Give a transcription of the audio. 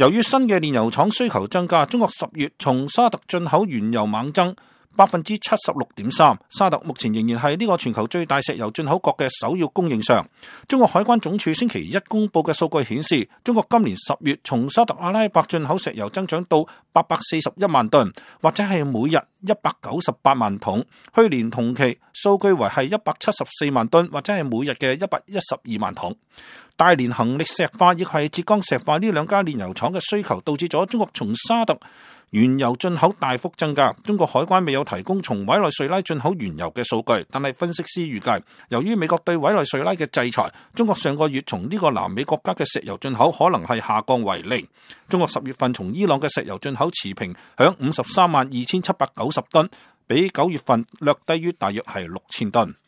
由於新嘅煉油廠需求增加，中國10月從沙特進口原油猛增76.3%。沙特目前仍然係呢個全球最大石油進口國嘅首要供應商。中國海關總署星期一公佈嘅數據顯示，中國今年10月從沙特阿拉伯進口石油增長到841萬噸，或者係每日198萬桶。去年同期數據為係174萬噸，或者係每日嘅112萬桶。大連恒力石化亦係浙江石化呢兩家煉油廠嘅需求，導致咗中國從沙特原油進口大幅增加。中國海關未有提供從委內瑞拉進口原油嘅數據，但係分析師預計，由於美國對委內瑞拉嘅制裁，中國上個月從呢個南美國家嘅石油進口可能係下降為零。中國10月份從伊朗嘅石油進口持平響532790噸，比9月份略低於大約係6000噸。